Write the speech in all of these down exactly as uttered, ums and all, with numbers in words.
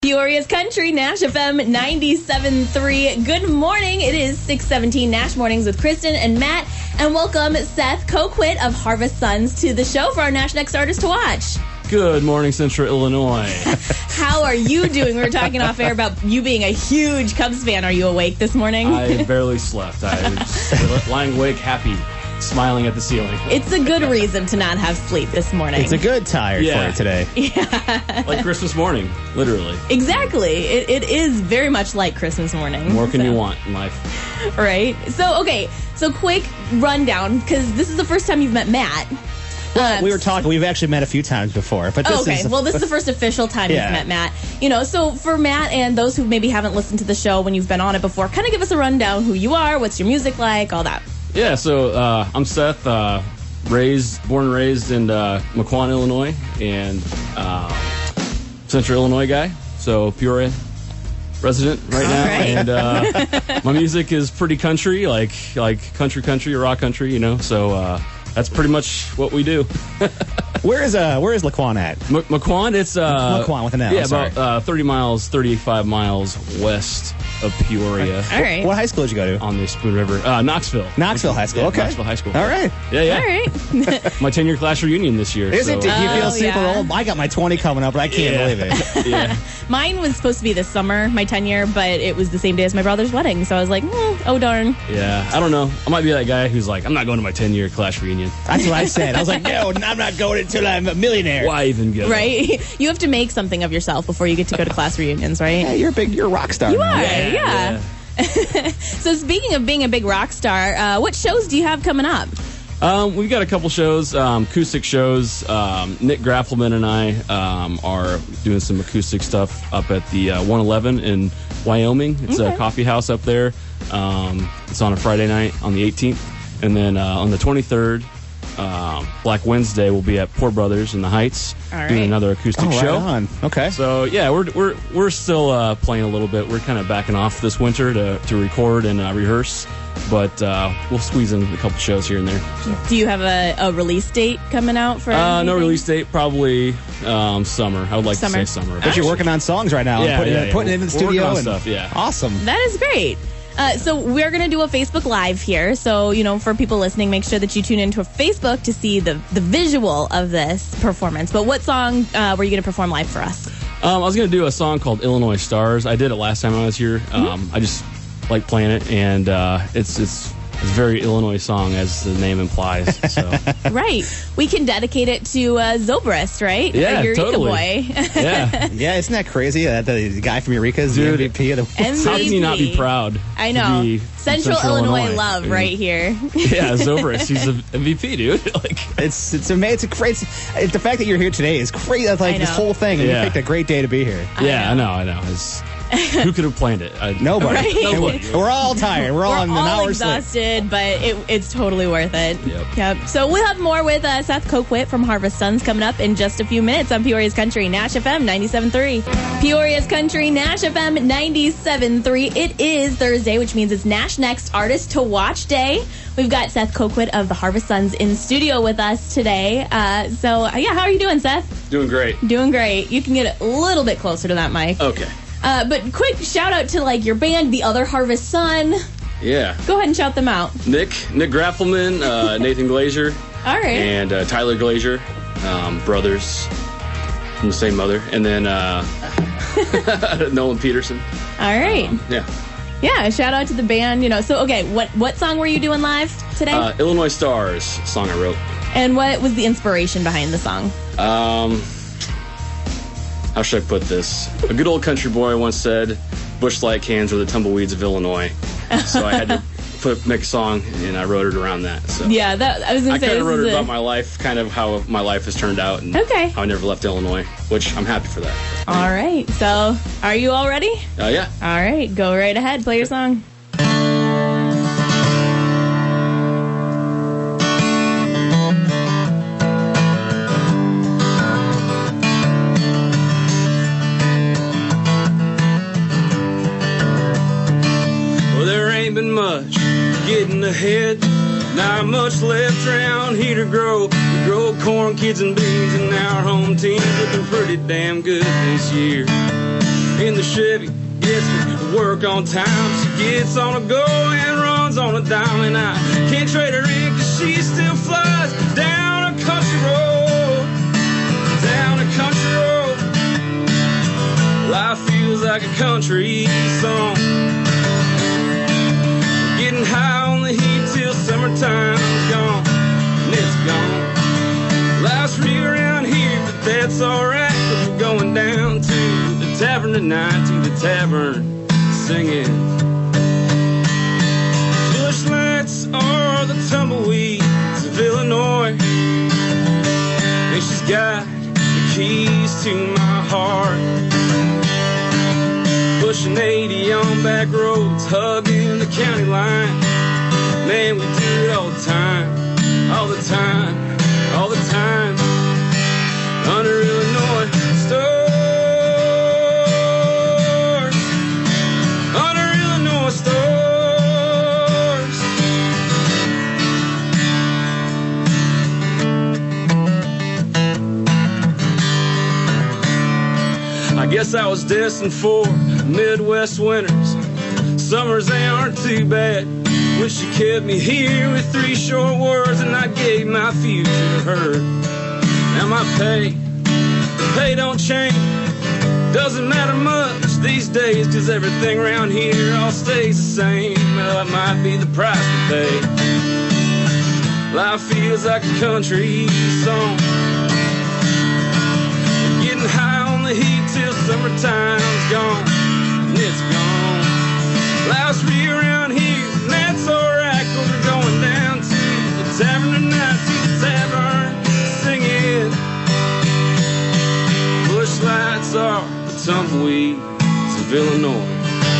Peoria's Country, Nash F M ninety-seven point three. Good morning. It is six seventeen Nash Mornings with Kristen and Matt. And welcome Seth Coquit of Harvest Sons to the show for our Nash Next Artist to Watch. Good morning, Central Illinois. How are you doing? We were talking off air about you being a huge Cubs fan. Are you awake this morning? I barely slept. I was lying awake, happy, smiling at the ceiling. It's a good reason to not have sleep this morning. It's a good tired Yeah. for you today. Yeah. Like Christmas morning, literally. Exactly. It, it is very much like Christmas morning. What more can so. you want in life? Right. So, okay. So, quick rundown, because this is the first time you've met Matt. Well, Um, we were talking. We've actually met a few times before, but this Oh, okay. is Well, this is the first official time Yeah. you've met Matt. You know, so for Matt and those who maybe haven't listened to the show when you've been on it before, kind of give us a rundown who you are, what's your music like, all that. Yeah, so uh, I'm Seth, uh, raised, born and raised in uh, Mequon, Illinois, and uh, Central Illinois guy, so Peoria resident right now. right. And uh, my music is pretty country, like like country, country, rock country, you know. So uh, that's pretty much what we do. where is uh where is Laquan at? M- Mequon, it's uh, Mequon with an L, Yeah, sorry. about uh, thirty miles, thirty-five miles west of Peoria. All right. What high school did you go to? On the Spoon River, uh, Knoxville. Knoxville High School. Yeah, Okay. Knoxville High School. All right. Yeah, yeah. All right. My ten-year class reunion this year. Is so- it? Did you feel Oh, super yeah. old? I got my twenty coming up, but I can't Yeah. believe it. Yeah. Mine was supposed to be this summer, my ten-year, but it was the same day as my brother's wedding. So I was like, mm, oh, darn. Yeah. I don't know. I might be that guy who's like, I'm not going to my ten-year class reunion. That's what I said. I was like, no, I'm not going until I'm a millionaire. Why even go? Right? You have to make something of yourself before you get to go to class reunions, right? Yeah, you're a big, you're a rock star. You now. are, Yeah. yeah. So speaking of being a big rock star, uh, what shows do you have coming up? Um, we've got a couple shows, um, acoustic shows. Um, Nick Graffelman and I um, are doing some acoustic stuff up at the uh, one eleven in Wyoming. It's Okay. a coffee house up there. Um, it's on a Friday night on the eighteenth. And then uh, on the twenty-third, um, Black Wednesday, we'll be at Poor Brothers in the Heights All right. doing another acoustic Oh, right show. on. Okay. So yeah, we're we're we're still uh, playing a little bit. We're kind of backing off this winter to, to record and uh, rehearse, but uh, we'll squeeze in a couple shows here and there. Do you have a, a release date coming out for? Uh, no anything? release date, probably um, summer. I would like Summer. to say summer. But you're working on songs right now. Yeah, and putting, yeah, it, yeah. putting it in the We're studio working on and stuff, yeah. Awesome. That is great. Uh, so we're going to do a Facebook Live here. So, you know, for people listening, make sure that you tune into Facebook to see the, the visual of this performance. But what song uh, were you going to perform live for us? Um, I was going to do a song called Illinois Stars. I did it last time I was here. Mm-hmm. Um, I just like playing it, and uh, it's it's it's a very Illinois song, as the name implies. So Right. We can dedicate it to uh, Zobrist, right? Yeah, Our Eureka totally. boy. yeah, Yeah, isn't that crazy that the guy from Eureka is Dude. the M V P of the M V P. how can you not be proud? I to know. be from Central, Illinois, love right here. Yeah, Zobrist, he's an M V P, dude. Like, It's it's amazing. It's a great. It's, the fact that you're here today is great. That's like I this know. whole thing, and Yeah. you picked a great day to be here. yeah, I know, I know. It's, who could have planned it? I, Nobody. Right. Nobody. We're all tired. We're all We're on an all hour sleep. exhausted, but it, it's totally worth it. Yep. Yep. So we'll have more with uh, Seth Coquit from Harvest Sons coming up in just a few minutes on Peoria's Country, Nash F M ninety-seven point three. Peoria's Country, Nash F M ninety-seven point three. It is Thursday, which means it's Nash Next Artist to Watch Day. We've got Seth Coquit of the Harvest Sons in studio with us today. Uh, so, uh, yeah, how are you doing, Seth? Doing great. Doing great. You can get a little bit closer to that mic. Okay. Uh, but quick shout out to like your band, The Other Harvest Son. Yeah. Go ahead and shout them out. Nick, Nick Graffelman, uh, Nathan Glazier, All right. and uh, Tyler Glazier, um, brothers from the same mother, and then uh, Nolan Peterson. All right. Yeah. Yeah, shout out to the band. You know, so okay, what what song were you doing live today? Uh, Illinois Stars, song I wrote. and what was the inspiration behind the song? Um, how should I put this? A good old country boy once said, "Bush light cans are the tumbleweeds of Illinois." So I had to put make a song, and I wrote it around that. So Yeah, that I was gonna I say. kind of this wrote it is a- about my life, kind of how my life has turned out, and Okay. how I never left Illinois, which I'm happy for that. All right. So, are you all ready? Uh, yeah. All right, go right ahead. Play your song. Well, there ain't been much getting ahead. Not much left around here to grow. We grow corn, kids, and beans, and now our home team's looking pretty damn good this year. in the Chevy, gets me to work on time. She gets on a go and runs on a dime, and I can't trade her in cause she still flies down a country road, down a country road. Life feels like a country song. We're getting high on the heat till summertime's gone, and it's gone. Life's real around here, but that's alright, cause we're going down to the tavern tonight, to the tavern, singing. Bush lights are the tumbleweeds of Illinois, and she's got the keys to my heart. Pushing eighty on back roads, hugging the county line. Man, we do it all the time, all the time, all the time. Under Illinois stars, under Illinois stars. I guess I was destined for Midwest winters. Summers, they aren't too bad. Wish she kept me here with three short words, and I gave my future to her. Now my pay, the pay don't change. Doesn't matter much these days, cause everything around here all stays the same. Well, that might be the price to pay. Life feels like a country song. Getting high on the heat till summertime's gone, and it's gone. Life's real around here, and that's alright, cause we're going down to the tavern tonight, to the tavern, singing. Bush lights are the tumbleweeds of Illinois,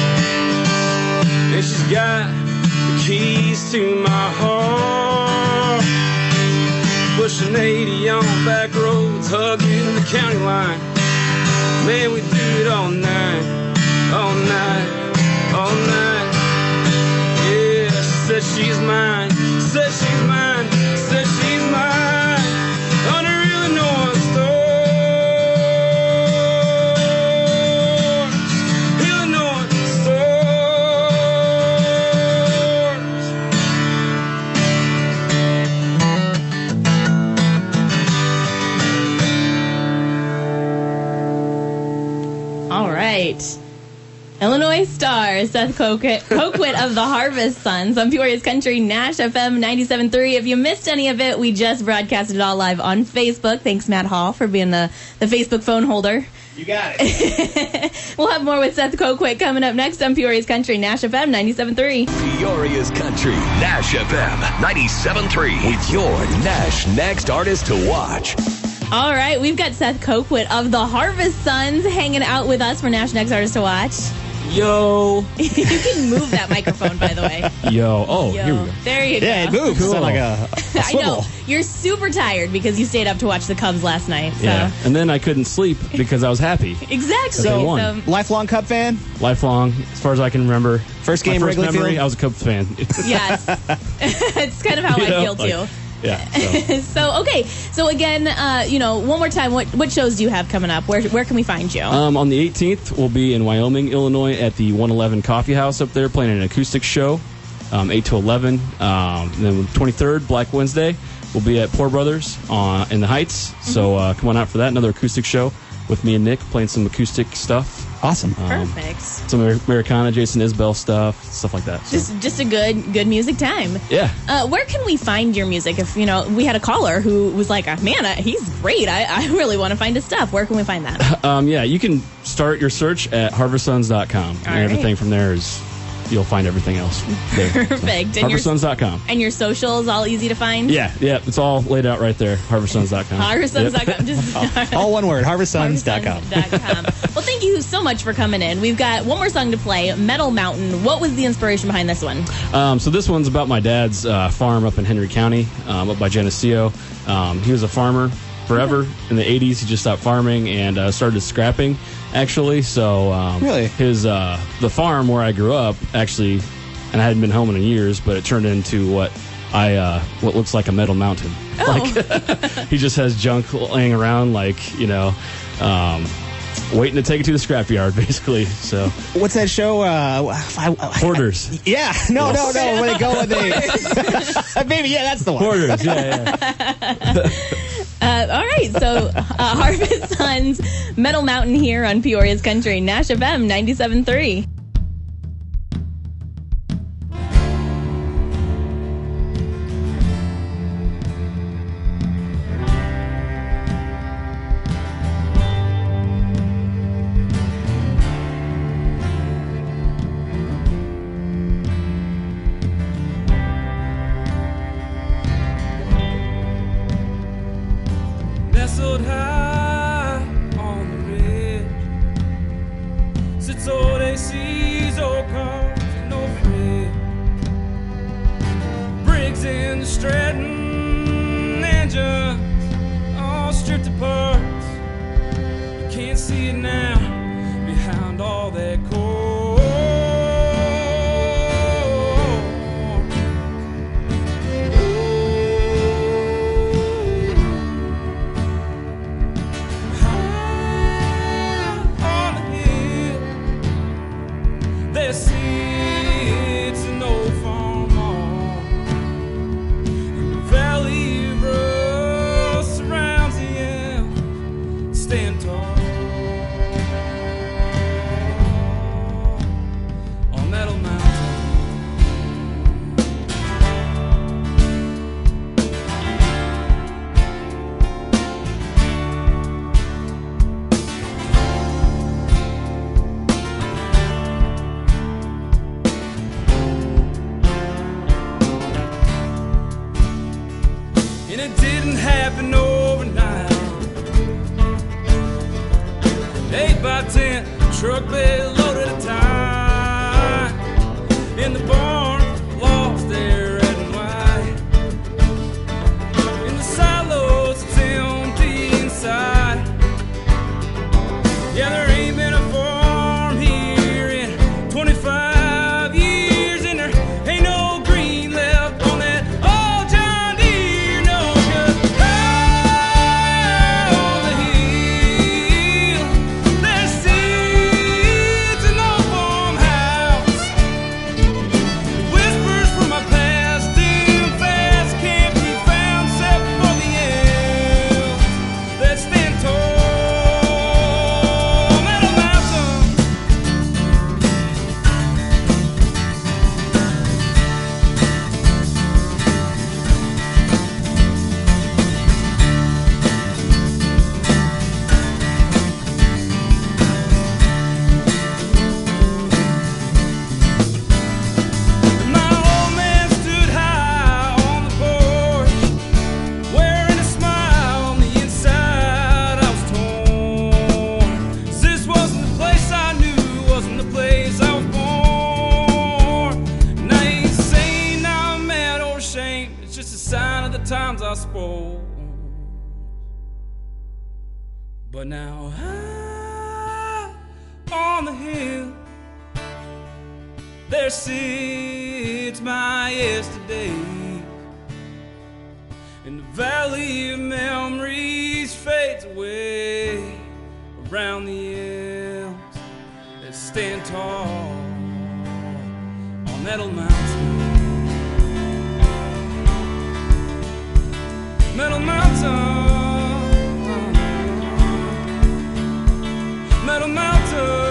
and she's got the keys to my heart. Pushing eighty on back roads, hugging the county line. Man, we do it all night, all night, all night. Yeah, she said she's mine, said she's mine, said she's mine. Under Illinois stars, Illinois stars. All right. Illinois star, Seth Coquit, Coquit of the Harvest Sons on Peoria's Country, Nash F M ninety-seven point three. If you missed any of it, we just broadcasted it all live on Facebook. Thanks, Matt Hall, for being the, the Facebook phone holder. You got it. We'll have more with Seth Coquit coming up next on Peoria's Country, Nash F M ninety-seven point three. Peoria's Country, Nash F M ninety-seven point three. With your Nash Next Artist to Watch. All right, we've got Seth Coquit of the Harvest Sons hanging out with us for Nash Next Artist to Watch. Yo. You can move that microphone, by the way. Yo. Oh, Yo. here we go. There you Yeah, go. it moves. Cool. Sound like a, a I know. swivel. You're super tired because you stayed up to watch the Cubs last night. So. Yeah. And then I couldn't sleep because I was happy. Exactly. They won. Lifelong Cub fan? Lifelong, as far as I can remember. First game, My first Wrigley memory, Field? I was a Cubs fan. Yes. It's kind of how You I know, feel, like- too. Yeah. So. So, okay. So, again, uh, you know, one more time, what what shows do you have coming up? Where where can we find you? Um, on the eighteenth, we'll be in Wyoming, Illinois, at the one eleven Coffee House up there, playing an acoustic show, um, eight to eleven. Um, and then twenty-third, Black Wednesday, we'll be at Poor Brothers uh, in the Heights. So uh, come on out for that, another acoustic show with me and Nick, playing some acoustic stuff. Awesome. Perfect. Some Americana, Jason Isbell stuff, stuff like that. So, Just just a good good music time. yeah. Uh, where can we find your music? If, you know, we had a caller who was like, man, uh, he's great. I, I really want to find his stuff. Where can we find that? Um, yeah, you can start your search at harvest sons dot com. And right. everything from there is, you'll find everything else there. Perfect. And your- harvest sons dot com. And your socials, all easy to find? Yeah, yeah, it's all laid out right there. harvest sons dot com. harvest sons dot com. Yep. Just All one word, harvest sons dot com. harvest sons dot com. Well, thank you so much for coming in. We've got one more song to play, Metal Mountain. What was the inspiration behind this one? Um, so this one's about my dad's uh, farm up in Henry County, um, up by Geneseo. Um, he was a farmer forever. In the eighties, he just stopped farming and uh, started scrapping, actually. So um, Really? his uh, the farm where I grew up, actually, and I hadn't been home in years, but it turned into what I uh, what looks like a metal mountain. Oh. Like he just has junk laying around, like, you know. Um, waiting to take it to the scrapyard, basically. So What's that show? Uh, I, I, Hoarders. yeah, no, no, no. When they go with the maybe, yeah, that's the one. Hoarders, yeah, yeah. Uh, all right, so uh, Harvest Sons, Metal Mountain here on Peoria's Country, Nash F M ninety-seven point three. Nestled high on the ridge sits old A C's old cars, no fridge. Briggs and Stratton engines all stripped apart. You can't see it now behind all that coal. It's an old farm mall. The valley of rust surrounds the elm. Stand tall on Metal Mountain. And it didn't happen overnight. Eight by ten, truck bed loaded at a time. In the barn, lost their red and white. In the silos, it's empty inside. Yeah, there ain't been a farm here in twenty-five years, and there ain't no green left on that old John Deere. No, 'cause high on the hill there sits an old farmhouse. Whispers from my past dim fast can't be found except for the elms that stand tall. Metal Mountain. My old man stood high on the porch, wearing a smile on the inside. I was torn. 'Cause this wasn't the place I knew, wasn't the place I was born. And I ain't saying I'm mad or ashamed, it's just a sign of the times I spoke. But now high on the hill there sits my yesterday. And the valley of memories fades away around the elms that stand tall on Metal Mountain. Metal Mountain. Metal Mountain.